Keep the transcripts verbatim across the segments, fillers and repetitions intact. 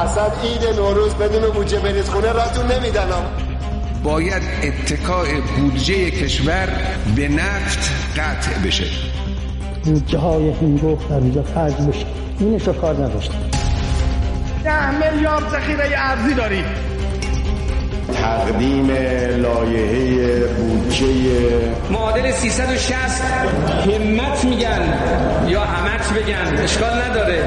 اصلا عید نوروز بدون بودجه برید خونه راتون نمیدنم. باید اتکاء بودجه کشور به نفت قطع بشه. بودجه های هنگفت در اینجا خرج بشه. اینش رو کار نداشت. ده میلیارد ذخیره ارزی داریم. تقدیم لایحه بودجه معادل سیصد و شصت همت میگن یا همت بگن اشکال نداره.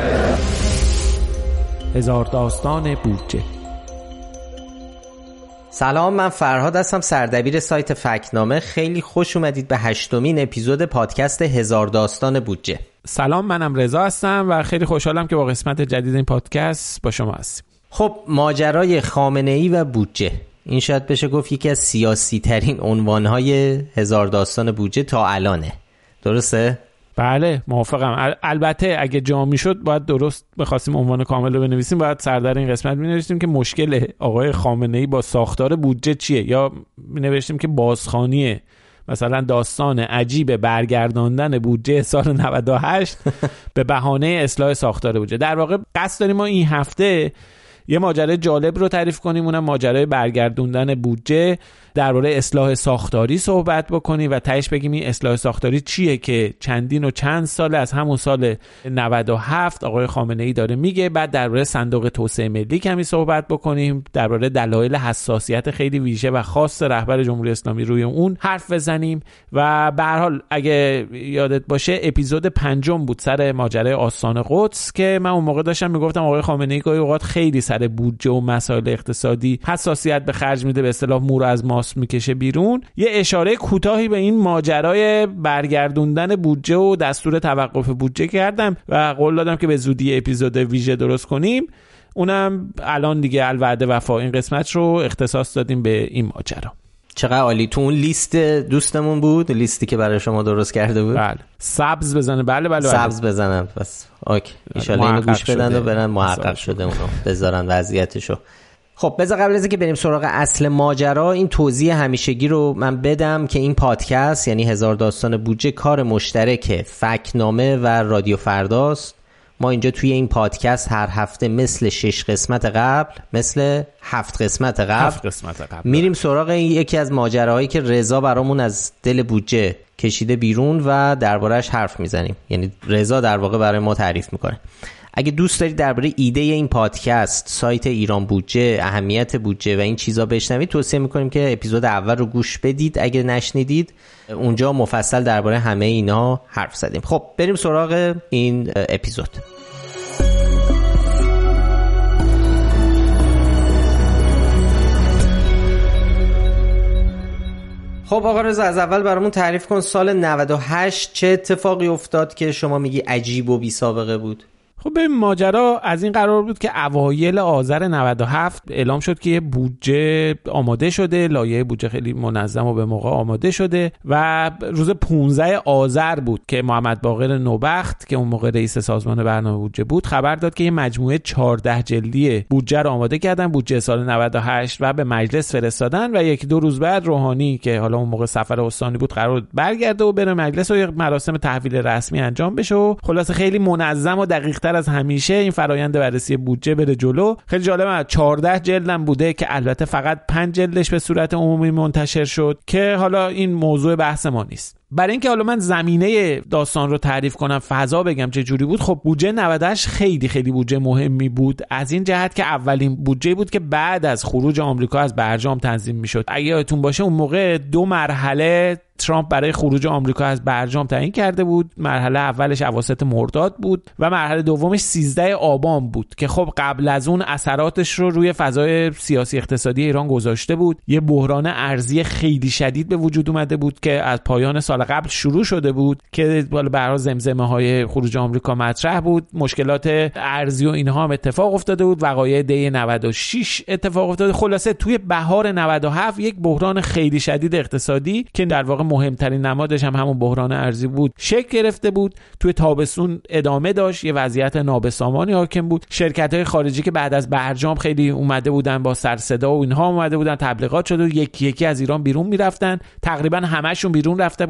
هزار داستان بودجه. سلام، من فرهاد هستم، سردبیر سایت فکت‌نامه. خیلی خوش اومدید به هشتمین اپیزود پادکست هزار داستان بودجه. سلام، منم رضا هستم و خیلی خوشحالم که با قسمت جدید این پادکست با شما هستیم. خب، ماجرای خامنه‌ای و بودجه، این شاید بشه گفت یکی از سیاسی ترین عنوانهای هزار داستان بودجه تا الانه. درسته؟ بله، موافقم. البته اگه جا میشد باید درست بخواستیم عنوان کامل رو بنویسیم، باید سردر این قسمت می‌نوشتیم که مشکل آقای خامنه‌ای با ساختار بودجه چیه، یا می‌نوشتیم که بازخوانی مثلا داستان عجیب برگرداندن بودجه سال نود و هشت به بهانه اصلاح ساختار بودجه. در واقع قصد داریم ما این هفته یه ماجرای جالب رو تعریف کنیم، اونم ماجرای برگردوندن بودجه، درباره اصلاح ساختاری صحبت بکنیم و تهش بگیم این اصلاح ساختاری چیه که چندین و چند سال از همون سال نود و هفت آقای خامنه‌ای داره میگه. بعد درباره صندوق توسعه ملی کمی صحبت بکنیم، درباره دلایل حساسیت خیلی ویژه و خاص رهبر جمهوری اسلامی روی اون حرف بزنیم. و به هر حال اگه یادت باشه اپیزود پنجم بود سر ماجرای آستان قدس که من اون موقع داشتم میگفتم آقای خامنه‌ای گاهی اوقات خیلی سر بودجه و مسائل اقتصادی حساسیت به خرج میده، به اصطلاح مور از ماست میکشه بیرون. یه اشاره کوتاهی به این ماجرای برگردوندن بودجه و دستور توقف بودجه کردم و قول دادم که به زودی اپیزود ویژه درست کنیم. اونم الان دیگه الوعده وفا این قسمت رو اختصاص دادیم به این ماجرا. چقدر عالی. تو اون لیست دوستمون بود، لیستی که برای شما درست کرده بود. بله، سبز بزنه. بله بله, بله. سبز بزنم بس. اوکی، ان شاء الله اینو گوش بدن و برن محقق شده اونو بذارن وضعیتشو. خب بذار قبل از اینکه بریم سراغ اصل ماجرا این توضیح همیشگی رو من بدم که این پادکست یعنی هزار داستان بودجه کار مشترک فکت‌نامه و رادیو فرداست. ما اینجا توی این پادکست هر هفته مثل شش قسمت قبل، مثل هفت قسمت قبل, هفت قسمت قبل میریم سراغ یکی از ماجراهایی که رضا برامون از دل بودجه کشیده بیرون و درباره‌اش حرف میزنیم. یعنی رضا در واقع برای ما تعریف میکنه. اگه دوست دارید درباره ایده این پادکست، سایت ایران بودجه، اهمیت بودجه و این چیزا بشنوید، توصیه میکنیم که اپیزود اول رو گوش بدید. اگه نشنیدید اونجا مفصل درباره همه اینا حرف زدیم. خب بریم سراغ این اپیزود. خب آقا رضا، از اول برامون تعریف کن سال نود و هشت چه اتفاقی افتاد که شما میگی عجیب و بی سابقه بود؟ خب به ماجرا از این قرار بود که اوایل آذر نود و هفت اعلام شد که بودجه آماده شده، لایحه بودجه خیلی منظم و به موقع آماده شده و روز پانزده آذر بود که محمد باقر نوبخت که اون موقع رئیس سازمان برنامه بودجه بود خبر داد که یه مجموعه چهارده جلدی بودجه رو آماده کردن، بودجه سال نود و هشت، و به مجلس فرستادن و یک دو روز بعد روحانی که حالا اون موقع سفر استانی بود قرار برگرده و بره مجلس و مراسم تحویل رسمی انجام بشه و خلاصه خیلی منظم و دقیق از همیشه این فرآیند بررسی بودجه بره جلو. خیلی جالبه چهارده جلدم بوده که البته فقط پنج جلدش به صورت عمومی منتشر شد که حالا این موضوع بحث ما نیست. برای اینکه حالا من زمینه داستان رو تعریف کنم، فضا بگم چه جوری بود، خب بودجه نود و هشت خیلی خیلی بودجه مهمی بود از این جهت که اولین بودجه بود که بعد از خروج آمریکا از برجام تنظیم میشد. اگه یادتون باشه اون موقع دو مرحله ترامپ برای خروج آمریکا از برجام تعیین کرده بود. مرحله اولش اواسط مرداد بود و مرحله دومش سیزده آبان بود که خب قبل از اون اثراتش رو روی فضای سیاسی اقتصادی ایران گذاشته بود. یه بحران ارزی خیلی شدید به وجود اومده بود که از پایان سال قبل شروع شده بود که بالا برای زمزمه های خروج آمریکا مطرح بود. مشکلات ارزی و اینها هم اتفاق افتاده بود. وقایع دی نود و شش اتفاق افتاده. خلاصه توی بهار نود و هفت یک بحران خیلی شدید اقتصادی که در واقع مهمترین نمادش هم همون بحران ارزی بود شکل گرفته بود. توی تابستون ادامه داشت، یه وضعیت نابسامانی حاکم بود. شرکت‌های خارجی که بعد از برجام خیلی اومده بودن با سر صدا و اینها اومده بودن، تبلیغات شده، یکی یکی از ایران بیرون میرفتن، تقریبا همه‌شون بیرون رفته بودن.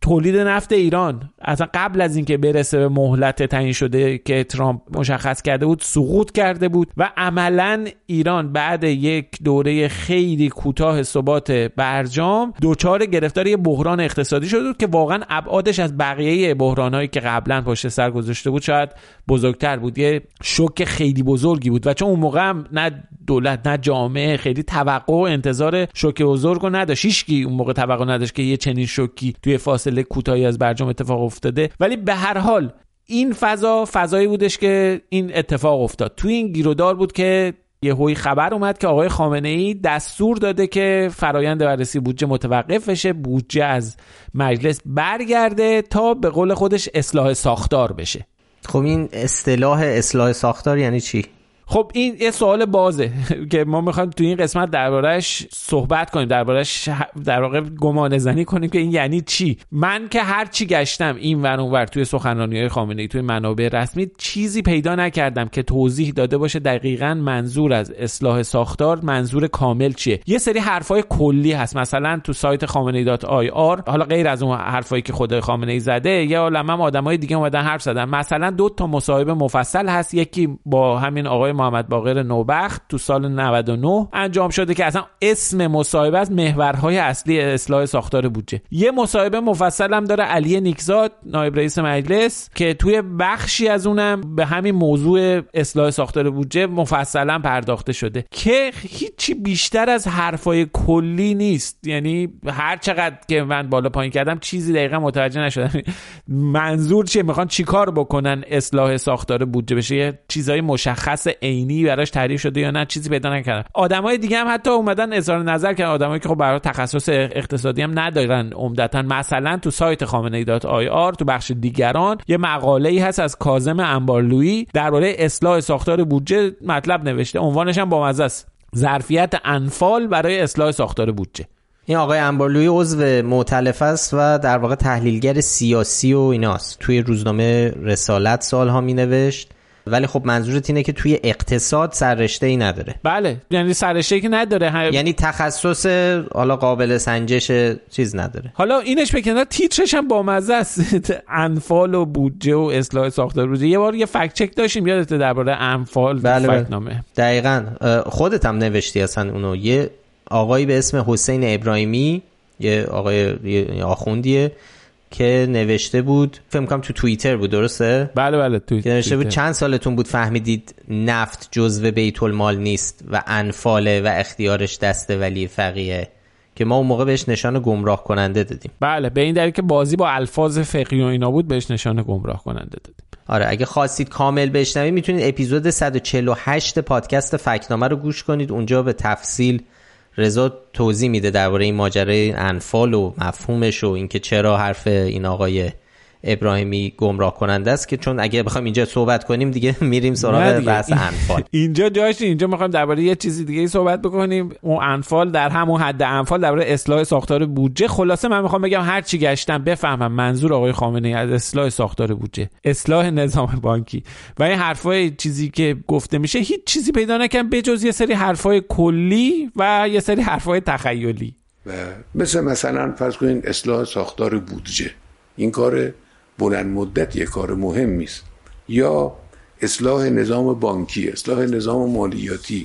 تولید نفت ایران اصلا قبل از اینکه برسه به مهلت تعیین شده که ترامپ مشخص کرده بود سقوط کرده بود و عملاً ایران بعد یک دوره خیلی کوتاه ثبات برجام دچار گرفتاری بحران اقتصادی شده بود که واقعاً ابعادش از بقیه بحران‌هایی که قبلاً پشت سر گذاشته بود شاید بزرگتر بود. یه شوک خیلی بزرگی بود و چون اون موقع هم نه دولت نه جامعه خیلی توقع و انتظار شوک بزرگو نداشت، هیچکی اون موقع توقع نداشت که یه چنین شوکی توی فاصله کوتاهی از برجام اتفاق افتاده، ولی به هر حال این فضا فضایی بودش که این اتفاق افتاد. توی این گیرودار بود که یه هوی خبر اومد که آقای خامنه‌ای دستور داده که فرایند بررسی بودجه متوقف بشه، بودجه از مجلس برگرده تا به قول خودش اصلاح ساختار بشه. خب این اصطلاح اصلاح ساختار یعنی چی؟ خب این یه سوال بازه که ما میخوایم تو این قسمت درباره‌اش صحبت کنیم، درباره‌اش در واقع گمان زنی کنیم که این یعنی چی. من که هر چی گشتم این ور اون ور توی سخنرانی‌های خامنه‌ای توی منابع رسمی چیزی پیدا نکردم که توضیح داده باشه دقیقاً منظور از اصلاح ساختار منظور کامل چیه. یه سری حرفای کلی هست، مثلا تو سایت خامنه‌ای دات آی آر، حالا غیر از اون حرفایی که خود خامنه‌ای زده یه عالمه آدمای دیگه اومدن حرف زدن. مثلا دو تا مصاحبه مفصل هست، یکی با همین آقای محمد باقر نوبخت تو سال نود و نه انجام شده که اصلا اسم مصاحبه از محورهای اصلی اصلاح ساختار بودجه. یه مصاحبه مفصل هم داره علی نیکزاد نایب رئیس مجلس که توی بخشی از اونم به همین موضوع اصلاح ساختار بودجه مفصلا پرداخته شده که هیچی بیشتر از حرفای کلی نیست. یعنی هر چقدر که من بالا پایین کردم چیزی دقیقاً متوجه نشدم منظور چیه، میخوان چیکار بکنن اصلاح ساختار بودجه بشه، یه چیزای مشخص عینی براش تعریف شده یا نه چیزی پیدا نکردم. آدمای دیگه هم حتی اومدن اظهار نظر کردن، آدمایی که خب برای تخصص اقتصادی هم ندارن عمدتاً. مثلا تو سایت خامنه‌ای دات آی آر تو بخش دیگران یه مقاله‌ای هست از کاظم انبارلویی درباره اصلاح ساختار بودجه مطلب نوشته، عنوانش هم بامزه است، ظرفیت انفال برای اصلاح ساختار بودجه. این آقای انبارلویی عضو مؤتلفه است و در واقع تحلیلگر سیاسی و ایناست. توی روزنامه رسالت سالها مینوشت، ولی خب منظورت اینه که توی اقتصاد سررشته‌ای نداره. بله، یعنی سررشته‌ای که نداره هم... یعنی تخصص حالا قابل سنجش چیز نداره. حالا اینش بکنار تیترش هم بامزه است انفال و بودجه و اصلاح ساختار بودجه. یه بار یه فکت چک داشتیم یادته درباره انفال. بله فکت نامه دقیقاً خودت هم نوشتی اصلا اونو. یه آقایی به اسم حسین ابراهیمی، یه آقای یه آخوندیه که نوشته بود، فکر کنم تو توییتر بود، درسته؟ بله بله توییتر. نوشته بود چند سالتون بود فهمیدید نفت جزو بیت المال نیست و انفاله و اختیارش دست ولی فقیه، که ما اون موقع بهش نشان گمراه کننده دادیم. بله، به این دلیل که بازی با الفاظ فقهی و اینا بود بهش نشان گمراه کننده دادیم. آره، اگه خواستید کامل بشنوید میتونید اپیزود صد و چهل و هشت پادکست فکتنامه رو گوش کنید، اونجا به تفصیل رضا توضیح میده درباره این ماجرای انفال و مفهومش و اینکه چرا حرف این آقای ابراهیمی گمراه کننده است، که چون اگه بخوایم اینجا صحبت کنیم دیگه میریم سراغ بحث انفال. اینجا جاش اینجا میخوایم درباره یه چیزی دیگه صحبت بکنیم، اون انفال در همون حد انفال درباره اصلاح ساختار بودجه. خلاصه من میخوام بگم هر چی گشتم بفهمم منظور آقای خامنه‌ای از اصلاح ساختار بودجه، اصلاح نظام بانکی و این حرفای چیزی که گفته میشه هیچ چیزی پیدا نکنم بجز یه سری حرفای کلی و یه سری حرفای تخیلی. و مثل مثلا فرض کنین اصلاح ساختار بودجه، این کار بلند مدت یک کار مهمی است، یا اصلاح نظام بانکی، اصلاح نظام مالیاتی،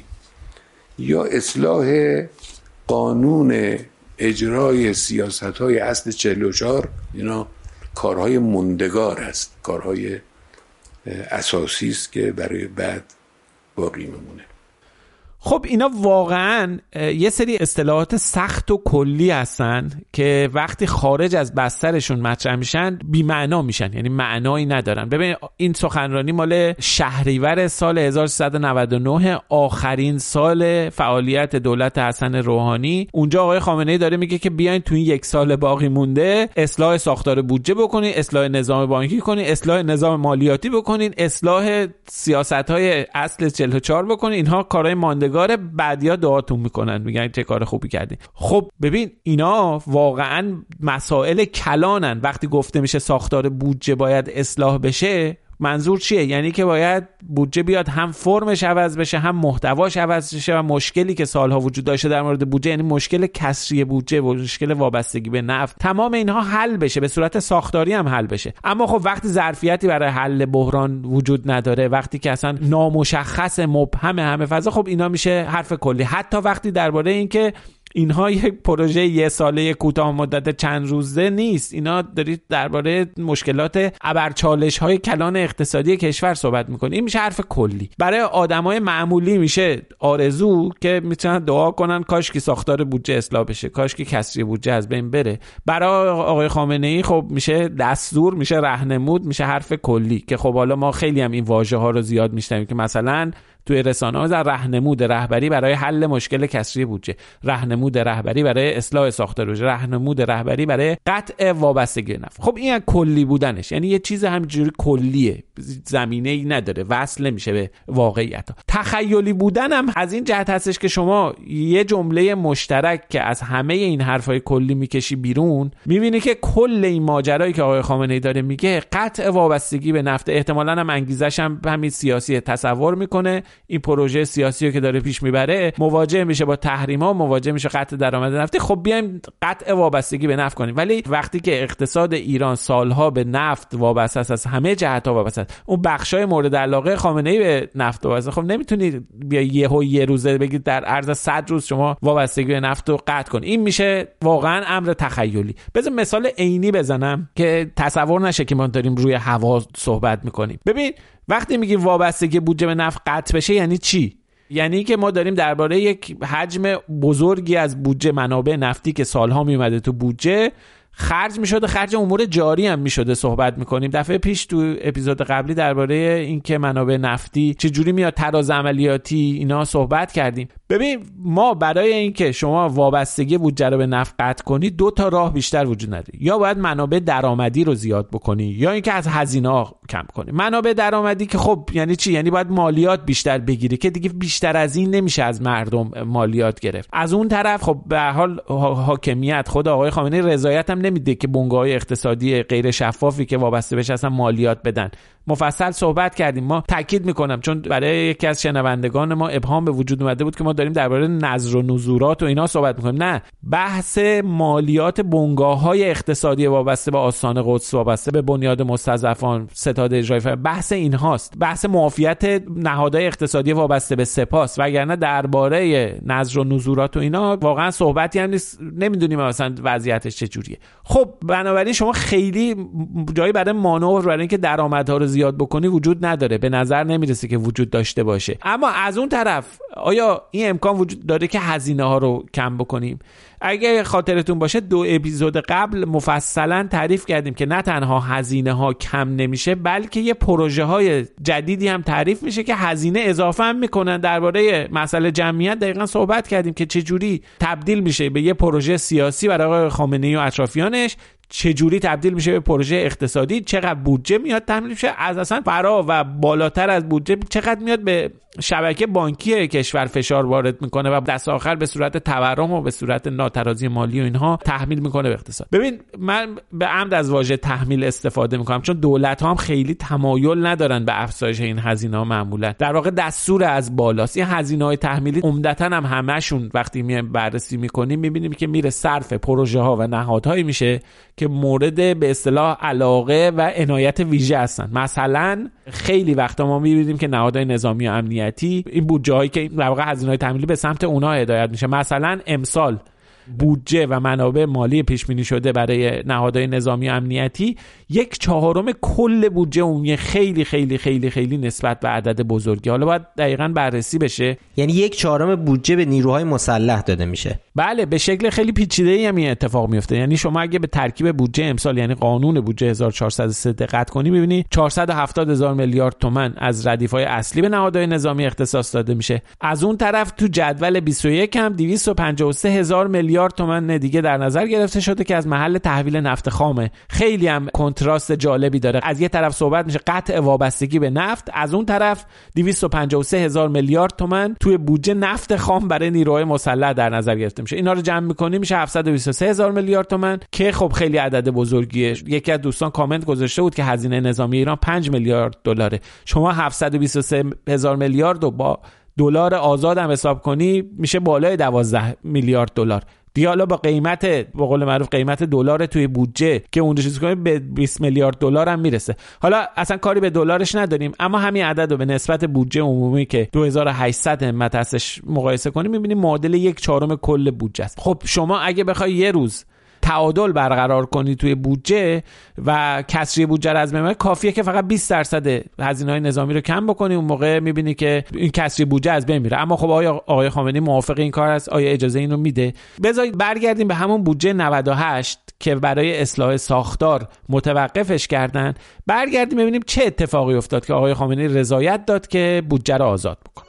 یا اصلاح قانون اجرای سیاست‌های اصل چهل و چهار. اینا کارهای موندگار است، کارهای اساسی است که برای بعد باقی میمونه. خب اینا واقعا یه سری اصطلاحات سخت و کلی هستن که وقتی خارج از بسترشون مطرح میشن بی معنا میشن، یعنی معنایی ندارن. ببین این سخنرانی مال شهریور سال هزار و سیصد و نود و نه، آخرین سال فعالیت دولت حسن روحانی. اونجا آقای خامنه‌ای داره میگه که بیاین تو این یک سال باقی مونده اصلاح ساختار بودجه بکنین، اصلاح نظام بانکی کنین، اصلاح نظام مالیاتی بکنین، اصلاح سیاست‌های اصل چهل و چهار بکنین. اینها کارهای ماندگار، بعدیا دعاتون میکنن، میگن چه کار خوبی کردین. خب ببین اینا واقعا مسائل کلانن. وقتی گفته میشه ساختار بودجه باید اصلاح بشه، منظور چیه؟ یعنی که باید بودجه بیاد هم فرمش عوض بشه هم محتواش عوض بشه و مشکلی که سالها وجود داشته در مورد بودجه، یعنی مشکل کسری بودجه و مشکل وابستگی به نفت، تمام اینها حل بشه، به صورت ساختاری هم حل بشه. اما خب وقتی ظرفیتی برای حل بحران وجود نداره، وقتی که اصلا نامشخص مبهم همه فضا، خب اینا میشه حرف کلی. حتی وقتی درباره این که اینها یک پروژه یه ساله کوتاه مدت چند روزه نیست، اینا دارید درباره مشکلات ابرچالش‌های کلان اقتصادی کشور صحبت می‌کنید، این میشه حرف کلی. برای آدمای معمولی میشه آرزو که میتونن دعا کنن کاش که ساختار بودجه اصلاح بشه، کاش که کسری بودجه از بین بره. برای آقای خامنه‌ای خب میشه دستور، میشه راهنمود، میشه حرف کلی که خب حالا ما خیلی هم این واژه‌ها رو زیاد میشنویم که مثلا توی رسانه‌ها در راهنمود رهبری برای حل مشکل کسری بودجه، راهنمود رهبری برای اصلاح ساختار بودجه، راهنمود رهبری برای قطع وابستگی نفت. خب این کلی بودنش، یعنی یه چیز همینجوری کلیه، زمینه‌ای نداره، وصل نمیشه به واقعیت. تخیلی بودن هم از این جهت هستش که شما یه جمله مشترک که از همه این حرفای کلی میکشی بیرون، میبینی که کل این ماجرایی که آقای خامنه‌ای داره میگه قطع وابستگی به نفت، احتمالاً هم انگیزش هم همین سیاسی، تصور میکنه این پروژه سیاسی رو که داره پیش میبره مواجه میشه با تحریم‌ها، مواجه میشه قطع درآمد نفتی، خب بیایم قطع وابستگی به نفت کنیم. ولی وقتی که اقتصاد ایران سالها به نفت وابسته است، از همه جهت‌ها وابسته است، اون بخشای مورد علاقه خامنه‌ای به نفت وابسته، خب نمیتونی بیا یهو یه روزه بگید در عرض صد روز شما وابستگی به نفت رو قطع کن. این میشه واقعا امر تخیلی. بذار مثال عینی بزنم که تصور نشه که ما داریم روی هوا صحبت میکنیم. ببین وقتی میگیم وابستگی بودجه به نفت قطع بشه یعنی چی؟ یعنی که ما داریم درباره یک حجم بزرگی از بودجه منابع نفتی که سالها میومده تو بودجه خرج میشده، خرج امور جاری هم میشده صحبت میکنیم. دفعه پیش تو اپیزود قبلی درباره این که منابع نفتی چه جوری میاد تراز عملیاتی اینا صحبت کردیم. ببین ما برای اینکه شما وابستگی بودجه رو به نفت قطع کنی دو تا راه بیشتر وجود نداره، یا باید منابع درآمدی رو زیاد بکنی یا اینکه از هزینه‌ها کم کنی. منابع درآمدی که خب یعنی چی؟ یعنی باید مالیات بیشتر بگیری که دیگه بیشتر از این نمیشه از مردم مالیات گرفت. از اون طرف خب به هر حال حاکمیت خود آقای خامنه‌ای رضایت هم نمیده که بنگاه‌های اقتصادی غیر شفافی که وابسته بشه اصلا مالیات بدن. مفصل صحبت کردیم. ما تاکید میکنم چون برای یکی از شنوندگان ما ابهام به وجود اومده بود که ما داریم درباره نظر و نزورات و اینا صحبت میکنیم. نه، بحث مالیات بنگاه‌های اقتصادی وابسته به آستان قدس، وابسته به بنیاد مستضعفان، ستاد اجرایی فرمان، بحث اینهاست. بحث معافیت نهادهای اقتصادی وابسته به سپاس، وگرنه درباره نظر و نزورات و اینا واقعا صحبتی هم نیست، نمیدونیم مثلا وضعیتش چجوریه. خب بنابراین شما خیلی جایی برای مانور برای اینکه درآمدها رو زیاد بکنی وجود نداره، به نظر نمیرسه که وجود داشته باشه. اما از اون طرف آیا این امکان وجود داره که هزینه ها رو کم بکنیم؟ اگه خاطرتون باشه دو اپیزود قبل مفصلا تعریف کردیم که نه تنها هزینه ها کم نمیشه بلکه یه پروژه های جدیدی هم تعریف میشه که هزینه اضافه هم میکنن. درباره مسئله جمعیت دقیقاً صحبت کردیم که چجوری تبدیل میشه به یه پروژه سیاسی برای آقای خامنه‌ای و اطرافیانش، چجوری تبدیل میشه به پروژه اقتصادی، چقدر بودجه میاد تحمیل میشه، از اصلا فرا و بالاتر از بودجه چقدر میاد به شبکه بانکی کشور فشار وارد میکنه و دست آخر به صورت تورم و به صورت ناترازی مالی و اینها تحمیل میکنه به اقتصاد. ببین من به عمد از واژه تحمیل استفاده میکنم چون دولت ها هم خیلی تمایل ندارن به افزایش این هزینه ها، معمولا در واقع دستور از بالاست. این هزینه های تحمیلی عمدتاً هم همشون وقتی میایم بررسی میکنیم میبینیم که میره صرف پروژه ها و نهادهایی میشه که مورد به اصطلاح علاقه و عنایت ویژه هستن. مثلا خیلی وقتا ما می‌بینیم که نهادهای نظامی و امنیتی این بودجه‌هایی که در واقع هزینه‌های تحمیلی به سمت اونها هدایت میشه. مثلا امسال بودجه و منابع مالی پیش بینی شده برای نهادهای نظامی و امنیتی یک چهارم کل بودجه عمومی، خیلی خیلی خیلی خیلی نسبت به عدد بزرگی. حالا باید دقیقاً بررسی بشه. یعنی یک چهارم بودجه به نیروهای مسلح داده میشه. بله، به شکل خیلی پیچیده‌ای هم این اتفاق میفته. یعنی شما اگه به ترکیب بودجه امسال یعنی قانون بودجه هزار و چهارصد و سه دقت کنی می‌بینی چهارصد و هفتاد هزار میلیارد تومان از ردیف‌های اصلی به نهادهای نظامی اختصاص داده میشه. از اون طرف تو جدول بیست و یک هم دویست و پنجاه و سه هزار میلیارد میلیارد تومان دیگه در نظر گرفته شده که از محل تحویل نفت خامه. خیلی هم کنتراست جالبی داره. از یه طرف صحبت میشه قطع وابستگی به نفت، از اون طرف دویست و پنجاه و سه هزار میلیارد تومان توی بودجه نفت خام برای نیروهای مسلح در نظر گرفته میشه. اینا رو جمع می‌کنی میشه هفتصد و بیست و سه هزار میلیارد تومان که خب خیلی عدد بزرگیه. یکی از دوستان کامنت گذاشته بود که هزینه نظامی ایران پنج میلیارد دلاره. شما هفتصد و بیست و سه هزار میلیارد رو با دلار آزاد هم حساب کنی میشه بالای دوازده میلیارد دلار. دیگه حالا با قیمت به قول معروف قیمت دلار توی بودجه که اون چیز کنیم به بیست میلیارد دلار هم میرسه. حالا اصلا کاری به دلارش نداریم، اما همین عدد رو به نسبت بودجه عمومی که دو هزار و هشتصد همت هستش مقایسه کنیم میبینیم معادل یک چهارم کل بودجه است. خب شما اگه بخوای یه روز تعادل برقرار کنی توی بودجه و کسری بودجه رو از بین ببری، کافیه که فقط بیست درصد هزینه‌های نظامی رو کم بکنی، اون موقع می‌بینی که این کسری بودجه از بین میره. اما خب آیا آقای خامنه‌ای موافق این کار است؟ آیا اجازه اینو میده؟ بذارید برگردیم به همون بودجه نود و هشت که برای اصلاح ساختار متوقفش کردن. برگردیم ببینیم چه اتفاقی افتاد که آقای خامنه‌ای رضایت داد که بودجه رو آزاد بکنه.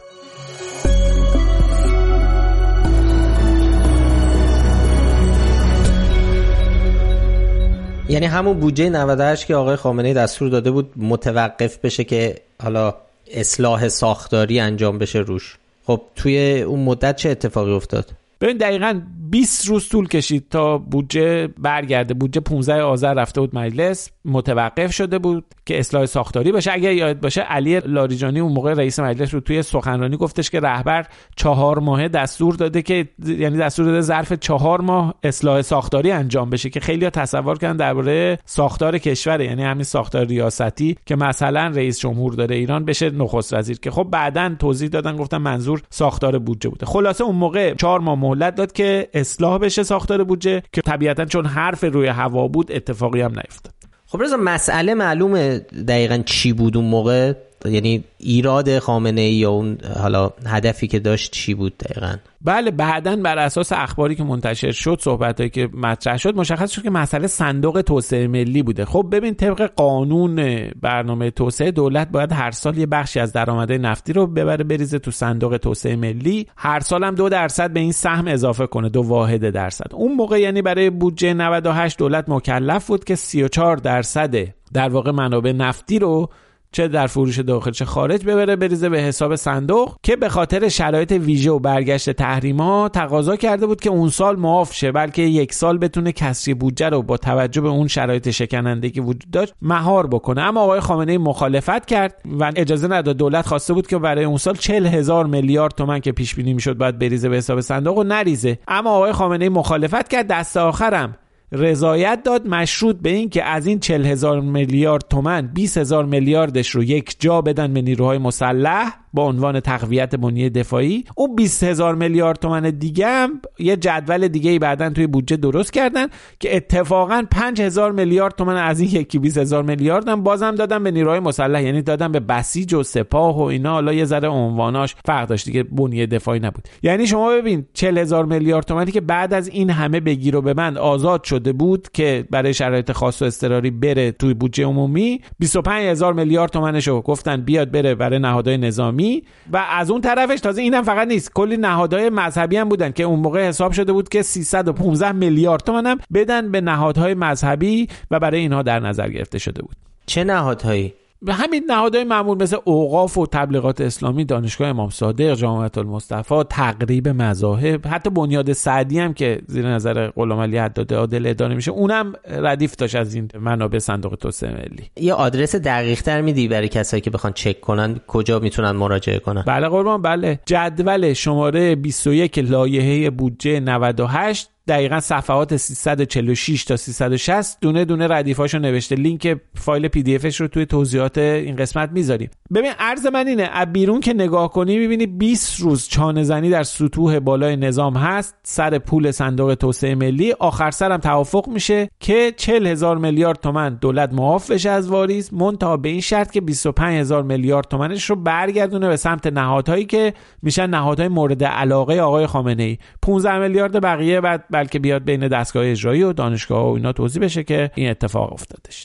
یعنی همون بودجه نود و هشت که آقای خامنه‌ای دستور داده بود متوقف بشه که حالا اصلاح ساختاری انجام بشه روش. خب توی اون مدت چه اتفاقی افتاد؟ ببین دقیقاً بیست روز طول کشید تا بودجه برگرده. بودجه پانزده آذر رفته بود مجلس، متوقف شده بود که اصلاح ساختاری باشه. اگه یاد باشه علی لاریجانی اون موقع رئیس مجلس رو توی سخنرانی گفتش که رهبر چهار ماهه دستور داده که یعنی دستور داده ظرف چهار ماه اصلاح ساختاری انجام بشه که خیلی‌ها تصور کردن درباره ساختار کشور، یعنی همین ساختار ریاستی که مثلا رئیس جمهور داره ایران بشه نخست وزیر، که خب بعداً توضیح دادن گفتن منظور ساختار بودجه بوده. خلاصه اون موقع چهار ماه مهلت داد که اصلاح بشه ساختار بودجه که طبیعتاً چون حرف روی هوا بود اتفاقی هم نیفتاد. خب رضا مسئله معلومه دقیقاً چی بود اون موقع؟ یعنی ایراد خامنه‌ای یا اون حالا هدفی که داشت چی بود دقیقاً؟ بله بعداً بر اساس اخباری که منتشر شد، صحبتایی که مطرح شد، مشخص شد که مسئله صندوق توسعه ملی بوده. خب ببین طبق قانون برنامه توسعه دولت باید هر سال یه بخشی از درآمدهای نفتی رو ببره بریزه تو صندوق توسعه ملی، هر سال هم دو درصد به این سهم اضافه کنه، دو واحد درصد. اون موقع یعنی برای بودجه نود و هشت دولت مکلف بود که سی و چهار درصد در واقع منابع نفتی رو چه در فروش داخل چه خارج ببره بریزه به حساب صندوق، که به خاطر شرایط ویژه و برگشت تحریم‌ها تقاضا کرده بود که اون سال معاف شه، بلکه یک سال بتونه کسری بودجه رو با توجه به اون شرایط شکننده که وجود داشت مهار بکنه. اما آقای خامنه‌ای مخالفت کرد و اجازه نداد. دولت خواسته بود که برای اون سال چهل هزار میلیارد تومان که پیش بینی میشد باید بریزه به حساب صندوق و نریزه. اما آقای خامنه‌ای مخالفت کرد، دست آخرم رضایت داد، مشروط به این که از این چهل هزار میلیارد تومان بیست هزار میلیاردش رو یک جا بدن به نیروهای مسلح با عنوان تقویت بنیه دفاعی. اون بیست هزار میلیارد تومان دیگه هم یه جدول دیگه ای بعدن توی بودجه درست کردن که اتفاقا پنج هزار میلیارد تومان از این یکی بیست هزار میلیارد هم بازم دادن به نیروهای مسلح، یعنی دادن به بسیج و سپاه و اینا. حالا یه ذره عنواناش فرق داشت دیگه، بنیه دفاعی نبود. یعنی شما ببین چهل هزار میلیارد تومانی که بعد از این همه بگیر و ببند آزاد شده بود که برای شرایط خاص و اضطراری بره توی بودجه عمومی، بیست و پنج هزار میلیارد تومانشو گفتن بیاد بره برای نهادهای نظامی. و از اون طرفش تازه اینم فقط نیست، کلی نهادهای مذهبی هم بودن که اون موقع حساب شده بود که سیصد و پانزده میلیارد تومان هم بدن به نهادهای مذهبی و برای اینها در نظر گرفته شده بود. چه نهادهایی؟ به همین نهادهای معمول مثل اوقاف و تبلیغات اسلامی، دانشگاه امام صادق، جامعه المصطفی، تقریب مذاهب، حتی بنیاد سعدی هم که زیر نظر غلام علی حداد عادل اداره میشه، اونم ردیف داشت از این منابع صندوق توسعه ملی. یه آدرس دقیق تر میدی برای کسایی که بخوان چک کنن کجا میتونن مراجعه کنن؟ بله قربان، بله. جدول شماره بیست و یک لایحه بودجه نود و هشت دقیقاً صفحات سیصد و چهل و شش تا سیصد و شصت دونه دونه ردیفاشو نوشته. لینک فایل پی دی افش رو توی توضیحات این قسمت میذاریم. ببین عرض من اینه، از بیرون که نگاه کنی میبینی بیست روز چانه زنی در سطوح بالای نظام هست سر پول صندوق توسعه ملی. آخر سرم توافق میشه که چهل هزار میلیارد تومان دولت معاف بشه از واریز، منتها به این شرط که بیست و پنج هزار میلیارد تومانش رو برگردونه به سمت نهادهایی که میشن نهادهای مورد علاقه آقای خامنه‌ای. پانزده میلیارد بقیه بعد بلکه بیاد بین دستگاه اجرایی و دانشگاه و اینا توزیع بشه که این اتفاق افتادش دیگه.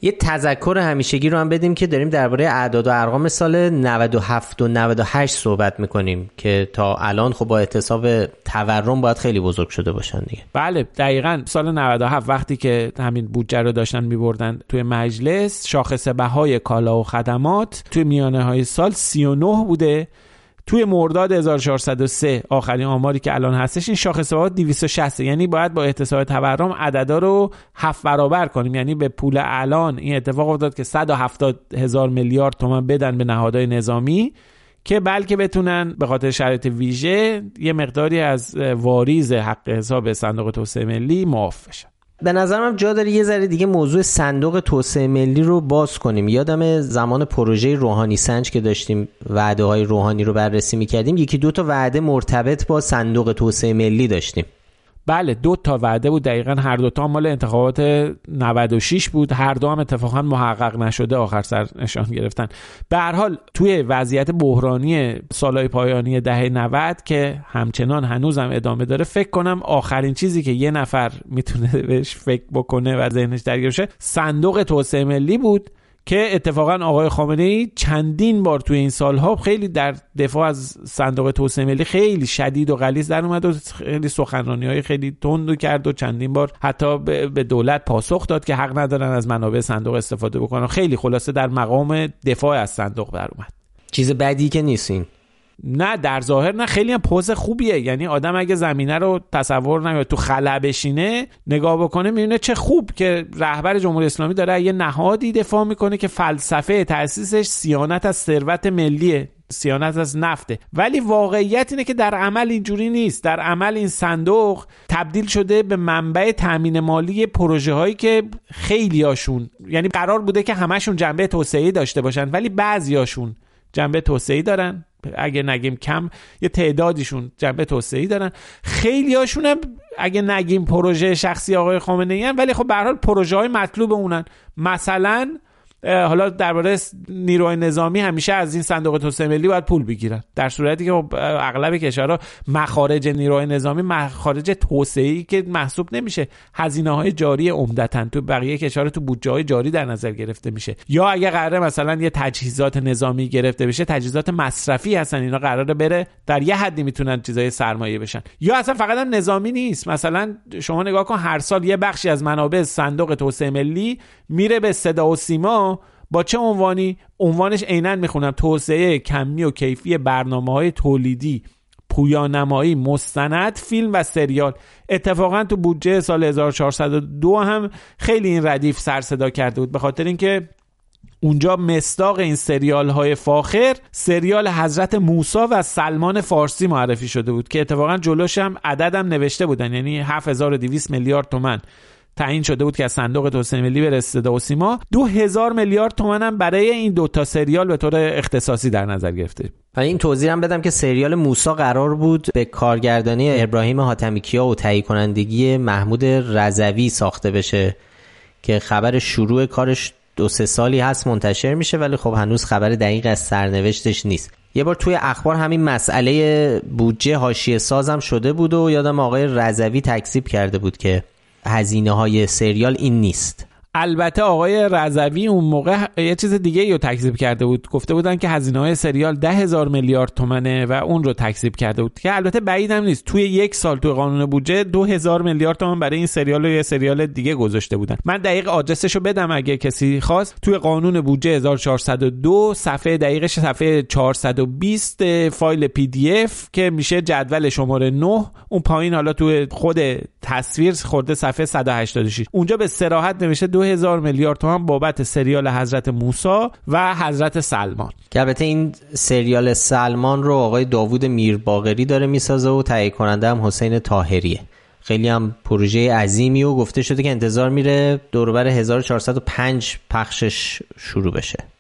یه تذکر همیشگی رو هم بدیم که داریم درباره اعداد و ارقام سال نود و هفت و نود و هشت صحبت میکنیم که تا الان خب با احتساب تورم باید خیلی بزرگ شده باشن دیگه. بله دقیقاً سال نود و هفت وقتی که همین بودجه رو داشتن میبردن توی مجلس، شاخص بهای کالا و خدمات توی میانه های سال سی و نه بوده. توی مرداد هزار و چهارصد و سه آخرین آماری که الان هستش این شاخص بها دویست و شصت، یعنی باید با احتساب تورم عددا رو هفت برابر کنیم. یعنی به پول الان این اتفاق افتاد که صد و هفتاد هزار میلیارد تومان بدن به نهادهای نظامی که بلکه بتونن به خاطر شرایط ویژه یه مقداری از واریز حق حساب صندوق توسعه ملی معاف بشن. به نظرم جا داره یه ذره دیگه موضوع صندوق توسعه ملی رو باز کنیم. یادم زمان پروژه روحانی سنج که داشتیم وعده های روحانی رو بررسی میکردیم، یکی دو تا وعده مرتبط با صندوق توسعه ملی داشتیم. بله دو تا وعده بود دقیقاً، هر دو تا مال انتخابات نود و شش بود، هر دو هم اتفاقا محقق نشده آخر سر نشان گرفتن. به هر حال توی وضعیت بحرانی سالهای پایانی دهه نود که همچنان هنوزم ادامه داره، فکر کنم آخرین چیزی که یه نفر میتونه بهش فکر بکنه و ذهنش درگیر شه صندوق توسعه ملی بود که اتفاقا آقای خامنه‌ای چندین بار توی این سالها خیلی در دفاع از صندوق توسعه ملی خیلی شدید و غلیظ در اومد و خیلی سخنرانی‌های خیلی تند کرد و چندین بار حتی به دولت پاسخ داد که حق ندارن از منابع صندوق استفاده بکنن. خیلی خلاصه در مقام دفاع از صندوق در اومد. چیز بدی که نیستین. نه در ظاهر نه، خیلی هم پوز خوبیه. یعنی آدم اگه زمینه رو تصور نکنه تو خلا بشینه نگاه بکنه میبینه چه خوب که رهبر جمهوری اسلامی داره یه نهادی دفاع میکنه که فلسفه تأسیسش صیانت از ثروت ملیه، صیانت از نفته. ولی واقعیت اینه که در عمل اینجوری نیست. در عمل این صندوق تبدیل شده به منبع تامین مالی پروژه هایی که خیلی هاشون، یعنی قرار بوده که همشون جنبه توسعه‌ای داشته باشن ولی بعضی هاشون جنبه توسعه‌ای دارن، اگه نگیم کم یه تعدادیشون جنبه توسعه‌ای دارن، خیلی هاشون هم اگه نگیم پروژه شخصی آقای خامنه‌ای ان ولی خب به هر حال پروژه های مطلوب اونن. مثلا حالا درباره نیروی نظامی همیشه از این صندوق توسعه ملی باید پول بگیرن، در صورتی که اغلب کشورها مخارج نیروی نظامی مخارج توسعه‌ای که محسوب نمیشه، هزینه‌های جاری عمدتاً تو بقیه کشورها تو بودجه‌های جاری در نظر گرفته میشه. یا اگه قراره مثلا یه تجهیزات نظامی گرفته بشه، تجهیزات مصرفی هستن، اینا قراره بره در یه حدی میتونن چیزای سرمایه بشن. یا اصلا فقط هم نظامی نیست، مثلا شما نگاه کن هر سال یه بخشی از منابع صندوق توسعه ملی میره به صدا و سیما با چه عنوانی؟ عنوانش عیناً میخونم توسعه کمی و کیفی برنامه‌های تولیدی، پویانمایی، مستند، فیلم و سریال. اتفاقا تو بودجه سال هزار و چهارصد و دو هم خیلی این ردیف سر صدا کرده بود، به خاطر اینکه اونجا مصداق این سریال های فاخر سریال حضرت موسی و سلمان فارسی معرفی شده بود که اتفاقا جلوش هم عددم نوشته بودن، یعنی هفت هزار و دویست میلیارد تومان تعیین شده بود که از صندوق توسعه ملی بره صدا و سیما. دو هزار میلیارد تومان هم برای این دوتا سریال به طور اختصاصی در نظر گرفته. و این توضیح هم بدم که سریال موسی قرار بود به کارگردانی ابراهیم حاتمیکیا و تهیه کنندگی محمود رضوی ساخته بشه که خبر شروع کارش دو سه سالی هست منتشر میشه ولی خب هنوز خبر دقیق از سرنوشتش نیست. یه بار توی اخبار همین مسئله بودجه حاشیه سازم شده بود و یادم آقای رضوی تکذیب کرده بود که هزینه های سریال این نیست. البته آقای رضوی اون موقع یه چیز دیگه رو تکذیب کرده بود، گفته بودن که هزینه های سریال ده هزار میلیارد تومنه و اون رو تکذیب کرده بود که البته بعید هم نیست. توی یک سال توی قانون بودجه دو هزار میلیارد تومان برای این سریال و یه سریال دیگه گذاشته بودن. من دقیق آدرسشو بدم اگه کسی خواست. توی قانون بودجه هزار و چهارصد و دو صفحه دقیقش صفحه چهارصد و بیست فایل پی دی اف که میشه جدول شماره نه، اون پایین حالا توی خود تصویر خورده صفحه صد و هشتاد و شش، اونجا به صراحت نوشته دو هزار میلیارد تومان بابت سریال حضرت موسی و حضرت سلمان. که البته این سریال سلمان رو آقای داوود میرباقری داره میسازه و تهیه کننده هم حسین طاهریه. خیلی هم پروژه عظیمی و گفته شده که انتظار میره دور و بر هزار و چهارصد و پنج پخشش شروع بشه.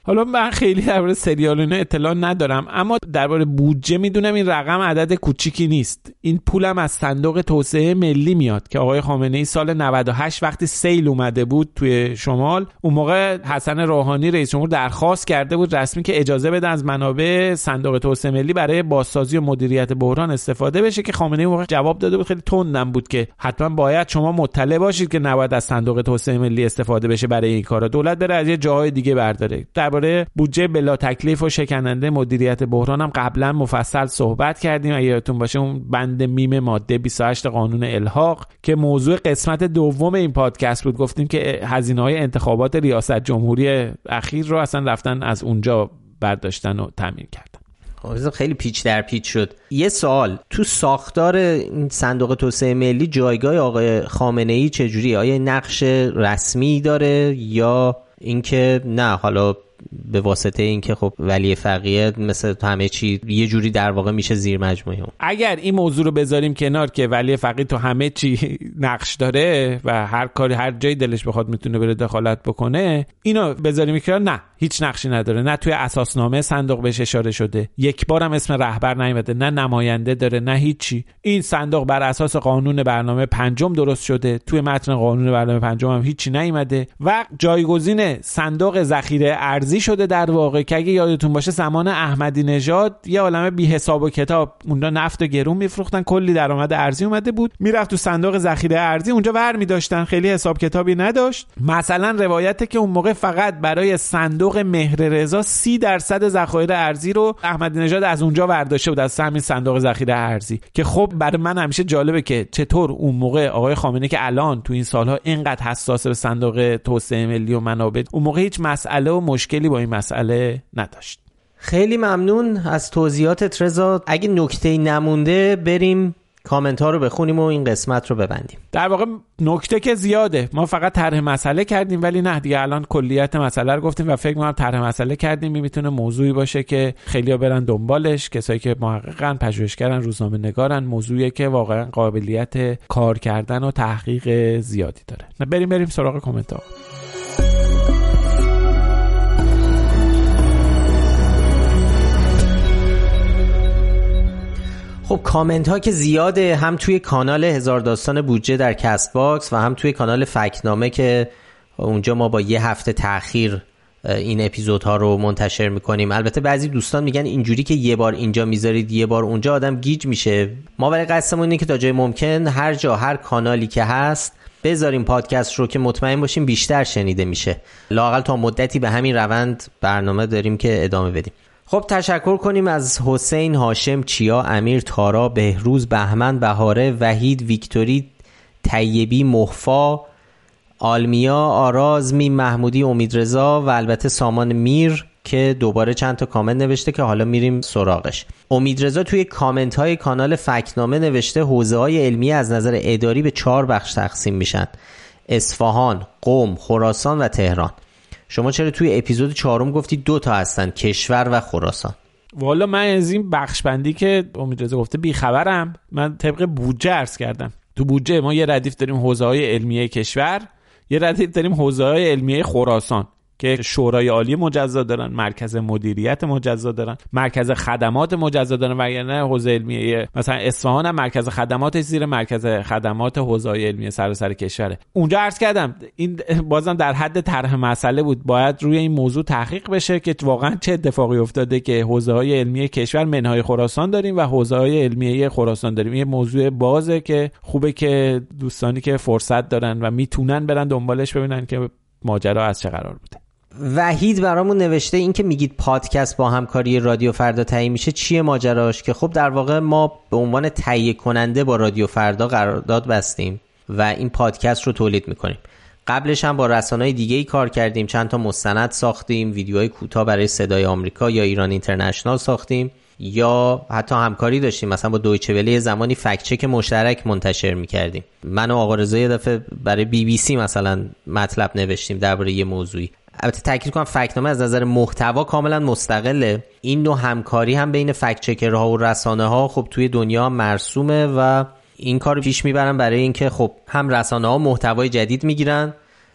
حالا من خیلی درباره سریال اینا اطلاع ندارم، اما درباره بودجه میدونم این رقم عدد کوچیکی نیست. این پولم از صندوق توسعه ملی میاد که آقای خامنه ای سال نود و هشت وقتی سیل اومده بود توی شمال، اون موقع حسن روحانی رئیس جمهور درخواست کرده بود رسمی که اجازه بده از منابع صندوق توسعه ملی برای بازسازی و مدیریت بحران استفاده بشه، که خامنه ای موقع جواب داده بود، خیلی تندم بود، که حتما باید شما مطلع باشید که نباید از صندوق توسعه ملی استفاده بشه برای این کارا، دولت بره از یه جاهای دیگه برداره. درباره بودجه بلا تکلیف و شکننده مدیریت بحران هم قبلا مفصل صحبت کردیم، اگه یادتون باشه اون بند میم ماده بیست و هشت قانون الحاق که موضوع قسمت دوم این پادکست بود، گفتیم که هزینه‌های انتخابات ریاست جمهوری اخیر رو اصلا رفتن از اونجا برداشتن و تامین کردن. خیلی پیچ در پیچ شد. یه سوال، تو ساختار این صندوق توسعه ملی جایگاه آقای خامنه ای چجوریه؟ آیا نقش رسمی داره یا اینکه نه حالا به واسطه اینکه خب ولی فقیه مثل همه چی یه جوری در واقع میشه زیر مجموعه اون؟ اگر این موضوع رو بذاریم کنار که ولی فقیه تو همه چی نقش داره و هر کاری هر جای دلش بخواد میتونه بره دخالت بکنه، اینو بذاریم کنار، نه هیچ نقشی نداره، نه توی اساسنامه صندوق بهش اشاره شده، یک بارم اسم رهبر نیومده، نه نماینده داره، نه هیچی. این صندوق بر اساس قانون برنامه پنجم درست شده، توی متن قانون برنامه پنجم هم هیچی نیومده و جایگزین صندوق ذخیره ارزی شده در واقع، که اگه یادتون باشه زمان احمدی نژاد یه عالمه بی حساب و کتاب اونجا نفت و گرون میفروختن، کلی درآمد ارزی اومده بود، میرفت تو صندوق ذخیره ارزی، اونجا ور می‌داشتن، خیلی حساب کتابی نداشت. مثلا روایته که اون موقع فقط برای صندوق مهر رضا سی درصد ذخایر ارزی رو احمدی نژاد از اونجا برداشته بود، از همین صندوق ذخیره ارزی، که خب برای من همیشه جالبه که چطور اون موقع آقای خامنه‌ای که الان تو این سالها اینقدر حساس به صندوق توسعه ملی و منابع، اون موقع هیچ مسئله و مشکلی با این مسئله نداشت. خیلی ممنون از توضیحاتت رضا. اگه نکته‌ای نمونده بریم کامنت ها رو بخونیم و این قسمت رو ببندیم. در واقع نکته که زیاده، ما فقط طرح مسئله کردیم، ولی نه دیگه الان کلیت مسئله رو گفتیم و فکر می‌کنم طرح مسئله کردیم میتونه موضوعی باشه که خیلی‌ها برن دنبالش، کسایی که محققن، پژوهشگرن، روزنامه‌نگارن، موضوعی که واقعا قابلیت کار کردن و تحقیق زیادی داره. بریم بریم سراغ کامنت ها. خب کامنت ها که زیاده، هم توی کانال هزار داستان بودجه در کست باکس و هم توی کانال فکتنامه که اونجا ما با یه هفته تأخیر این اپیزودها رو منتشر میکنیم. البته بعضی دوستان میگن اینجوری که یه بار اینجا میذارید یه بار اونجا آدم گیج میشه. ما برای قصدمون اینه که تا جای ممکن هر جا هر کانالی که هست بذاریم پادکست رو که مطمئن باشیم بیشتر شنیده میشه. لااقل تا مدتی به همین روند برنامه داریم که ادامه بدیم. خب تشکر کنیم از حسین، هاشم، چیا، امیر، تارا، بهروز، بهمن، بهاره، وحید، ویکتوری، طیبی، محفا، آلمیا، آرازمی، محمودی، امیدرضا و البته سامان میر که دوباره چند تا کامنت نوشته که حالا میریم سراغش. امیدرضا توی کامنت های کانال فکتنامه نوشته حوزه های علمی از نظر اداری به چهار بخش تقسیم میشن: اصفهان، قم، خراسان و تهران. شما چرا توی اپیزود چهارم گفتی دو تا هستن، کشور و خراسان؟ والا من از این بخش بندی که امیدرضا گفته بیخبرم. من طبق بودجه عرض کردم. تو بودجه ما یه ردیف داریم حوزه های علمیه کشور، یه ردیف داریم حوزه های علمیه خراسان که شورای عالی مجزا دارن، مرکز مدیریت مجزا دارن، مرکز خدمات مجزا دارن، و یعنی حوزه علمیه مثلا اصفهان هم مرکز خدماتش زیر مرکز خدمات حوزه علمیه سراسر کشوره. اونجا عرض کردم این بازم در حد طرح مسئله بود، باید روی این موضوع تحقیق بشه که واقعا چه اتفاقی افتاده که حوزه های علمیه کشور منهای خراسان داریم و حوزه های علمیه خراسان داریم. یه موضوع بازه که خوبه که دوستانی که فرصت دارن و میتونن برن دنبالش ببینن که ماجرا از چه قرار بوده. وحید برامون نوشته این که میگید پادکست با همکاری رادیو فردا تهیه میشه چیه ماجراش؟ که خب در واقع ما به عنوان تهیه کننده با رادیو فردا قرارداد بستیم و این پادکست رو تولید میکنیم. قبلش هم با رسانه‌های دیگه‌ای کار کردیم، چند تا مستند ساختیم، ویدیوهای کوتاه برای صدای آمریکا یا ایران اینترنشنال ساختیم، یا حتی همکاری داشتیم مثلا با دویچه وله زمانی فکت چک مشترک منتشر میکردیم. من و آقا رضا یه دفعه برای بی بی سی مثلا مطلب نوشتیم درباره یه موضوعی. البته تاکید کنم فکت‌نامه از نظر محتوا کاملا مستقله. این نوع همکاری هم بین فکت چکرها و رسانه‌ها خب توی دنیا مرسومه و این کارو پیش میبرن برای اینکه خب هم رسانه‌ها محتوای جدید میگیرن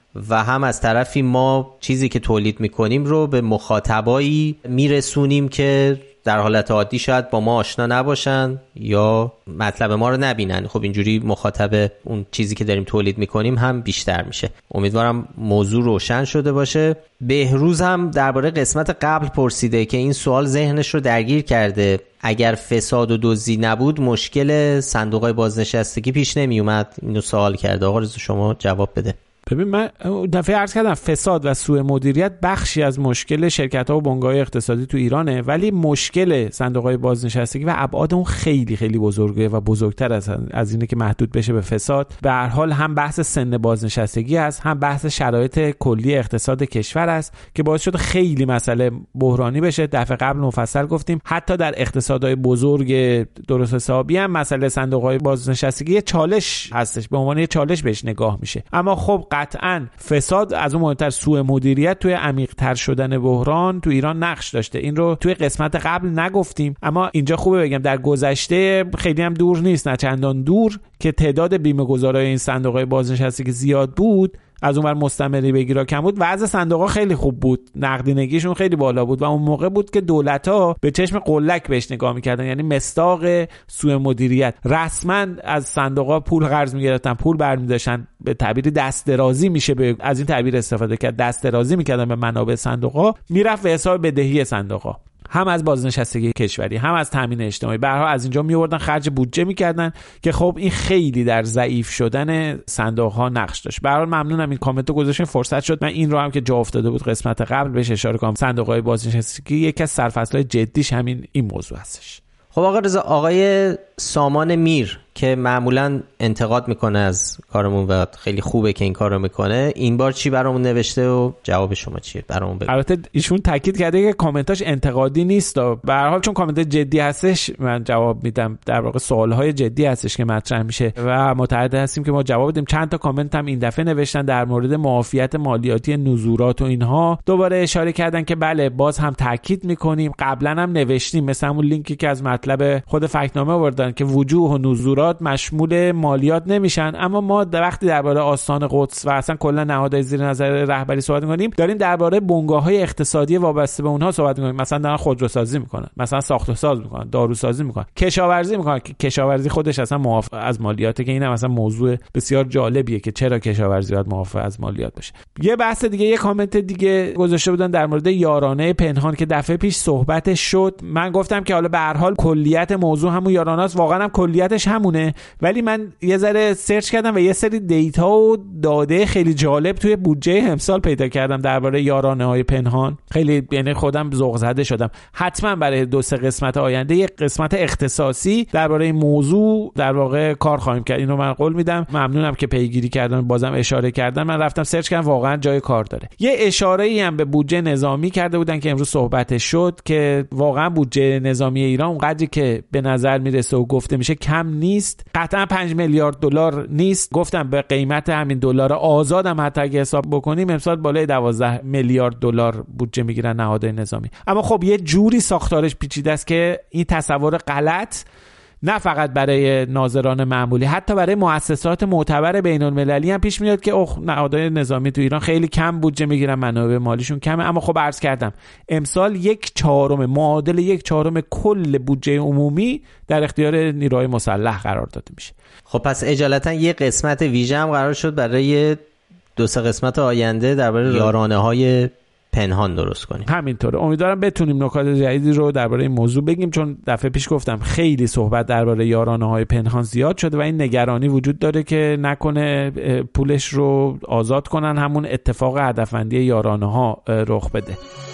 و هم از طرفی ما چیزی که تولید میکنیم رو به مخاطبایی میرسونیم که در حالت عادی شاید با ما آشنا نباشن یا مطلب ما رو نبینن. خب اینجوری مخاطب اون چیزی که داریم تولید میکنیم هم بیشتر میشه. امیدوارم موضوع روشن شده باشه. بهروز هم درباره قسمت قبل پرسیده که این سوال ذهنش رو درگیر کرده. اگر فساد و دزدی نبود مشکل صندوق‌های بازنشستگی پیش نمی اومد. اینو سوال کرده. آقا رضا شما جواب بده. ببین من دفعه عرض کردم فساد و سوء مدیریت بخشی از مشکل شرکت‌ها و بنگاه‌های اقتصادی تو ایرانه، ولی مشکل صندوق‌های بازنشستگی و ابعاد اون خیلی خیلی بزرگه و بزرگتر از از اینه که محدود بشه به فساد. به هر حال هم بحث سن بازنشستگی است، هم بحث شرایط کلی اقتصاد کشور است که باعث شده خیلی مسئله بحرانی بشه. دفعه قبل مفصل گفتیم حتی در اقتصادهای بزرگ درست حسابی هم مسئله صندوق‌های بازنشستگی چالش هستش، به عنوان چالش بهش نگاه میشه. اما خب قطعاً فساد از اون مهمتر سوء مدیریت توی عمیق‌تر شدن بحران تو ایران نقش داشته. این رو توی قسمت قبل نگفتیم، اما اینجا خوبه بگم در گذشته خیلی هم دور نیست، نه چندان دور، که تعداد بیمه‌گذارای این صندوق‌های بازنشستگی زیاد بود، از اونور مستمری بگیرا کم بود، وضع صندوق‌ها خیلی خوب بود، نقدینگیشون خیلی بالا بود و اون موقع بود که دولت‌ها به چشم قلک بهش نگاه می‌کردن، یعنی مصداق سوء مدیریت. رسما از صندوق‌ها پول قرض می‌گرفتن، پول برمی‌داشتن، به تعبیر دست درازی میشه به از این تعبیر استفاده کرد، دست درازی می‌کردن به منابع صندوق‌ها، میرفت به حساب بدهی صندوق‌ها، هم از بازنشستگی کشوری هم از تامین اجتماعی. به هر حال از اینجا میوردن خرج بودجه میکردن که خب این خیلی در ضعیف شدن صندوق ها نقش داشت. به هر حال ممنونم این کامنتو گذاشتین، فرصت شد من این رو هم که جا افتاده بود قسمت قبل بهش اشاره کنم. صندوق های بازنشستگی یکی از سرفصل‌های جدیش همین این موضوع هستش. خب آقا رضا، آقای سامان میر که معمولا انتقاد میکنه از کارمون و خیلی خوبه که این کارو میکنه، این بار چی برامون نوشته و جواب شما چیه؟ برامون بگو. البته ایشون تاکید کرده که کامنتاش انتقادی نیست، به هر حال چون کامنت جدی هستش من جواب میدم. در واقع سوالهای جدی هستش که مطرح میشه و متعهد هستیم که ما جواب بدیم. چند تا کامنت هم این دفعه نوشتن در مورد معافیت مالیاتی نزورات و اینها، دوباره اشاره کردن که بله باز هم تاکید میکنیم، قبلا هم نوشتیم، مثل همون لینکی که از مطلب خود فکت‌نامه آوردن که وجوه و نزورات مشمول مالیات نمیشن. اما ما در وقتی درباره آستان قدس و اصلا کلا نهادهای زیر نظر رهبری صحبت می‌کنیم، داریم درباره بنگاه‌های اقتصادی وابسته به اونها صحبت می‌کنیم. مثلا دارن خودروسازی می‌کنن، مثلا ساخت‌وساز می‌کنن، داروسازی می‌کنن، کشاورزی می‌کنن که کشاورزی خودش اصلا معاف از مالیاته، که اینم مثلا موضوع بسیار جالبیه که چرا کشاورزی باید معاف از مالیات بشه. یه بحث دیگه، یه کامنت دیگه گذاشته بودن در مورد یارانه پنهان که دفعه پیش صحبتش شد. من گفتم که حالا به هر حال کلیت موضوع همون یارانه است، واقعا هم کلیتش همونه، ولی من یه ذره سرچ کردم و یه سری دیتا و داده خیلی جالب توی بودجه امسال پیدا کردم درباره یارانه‌های پنهان. خیلی یعنی خودم ذوق زده شدم. حتما برای دو سه قسمت آینده یک قسمت اختصاصی درباره این موضوع در واقع کار خواهیم کرد. اینو من قول میدم. ممنونم که پیگیری کردن، بازم اشاره کردن. من رفتم سرچ کردم، واقعا جای کار داره. یه اشاره‌ای هم به بودجه نظامی کرده بودن که امروز صحبتش شد که واقعا بودجه نظامی ایران اونقدری که به نظر میرسه و گفته میشه کم نیست. قطعا پنج میلیارد دلار نیست. گفتم به قیمت همین دلار آزاد هم حتی اگه حساب بکنیم امسال بالای دوازده میلیارد دلار بودجه میگیرن نهادهای نظامی. اما خب یه جوری ساختارش پیچیده است که این تصور غلط نه فقط برای ناظران معمولی، حتی برای مؤسسات معتبر بین المللی هم پیش میاد که اوه نهادهای نظامی تو ایران خیلی کم بودجه میگیرن، منابع مالیشون کمه. اما خب عرض کردم امسال یک چهارم، معادل یک چهارم کل بودجه عمومی در اختیار نیروهای مسلح قرار داده میشه. خب پس اجالتا یه قسمت ویژه هم قرار شد برای دو سه قسمت آینده درباره یارانه‌های پنهان درست کنیم. همینطوره. امیدوارم بتونیم نکات جدیدی رو درباره این موضوع بگیم، چون دفعه پیش گفتم خیلی صحبت درباره یارانه‌های پنهان زیاد شده و این نگرانی وجود داره که نکنه پولش رو آزاد کنن، همون اتفاق هدفمندی یارانه‌ها رخ بده.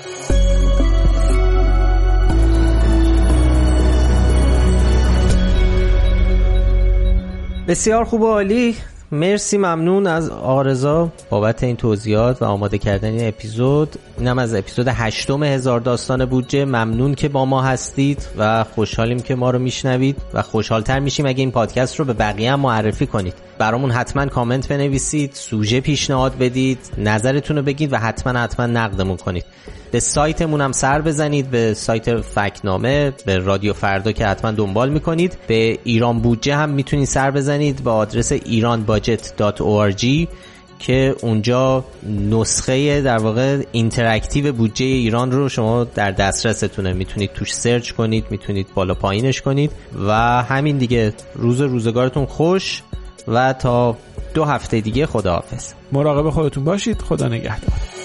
بسیار خوب و عالی. مرسی، ممنون از آقا رضا بابت این توضیحات و آماده کردن این اپیزود. اینم از اپیزود هشتم هزار داستان بودجه. ممنون که با ما هستید و خوشحالیم که ما رو میشنوید و خوشحالتر میشیم اگه این پادکست رو به بقیه هم معرفی کنید. برامون حتما کامنت بنویسید، سوژه پیشنهاد بدید، نظرتون رو بگید و حتما حتما نقدمون کنید. به سایتمون هم سر بزنید، به سایت فکت‌نامه، به رادیو فردا که حتما دنبال میکنید. به ایران بودجه هم میتونید سر بزنید با آدرس ایران باجت دات او آر جی که اونجا نسخه در واقع اینتراکتیو بودجه ایران رو شما در دسترستونه، میتونید توش سرچ کنید، میتونید بالا پایینش کنید و همین دیگه. روز روزگارتون خوش و تا دو هفته دیگه خداحافظ. مراقب خودتون باشید. خدا نگهدار.